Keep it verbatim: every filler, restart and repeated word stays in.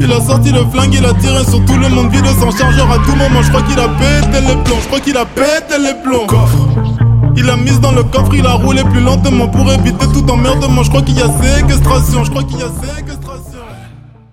il a sorti le flingue, il a tiré sur tout le monde vide sans chargeur à tout moment. Je crois qu'il a pété les plombs, je crois qu'il a pété les plombs. Coffre. Il a mis dans le coffre, il a roulé plus lentement pour éviter tout emmerdement. Je crois qu'il y a séquestration, je crois qu'il y a séquestration.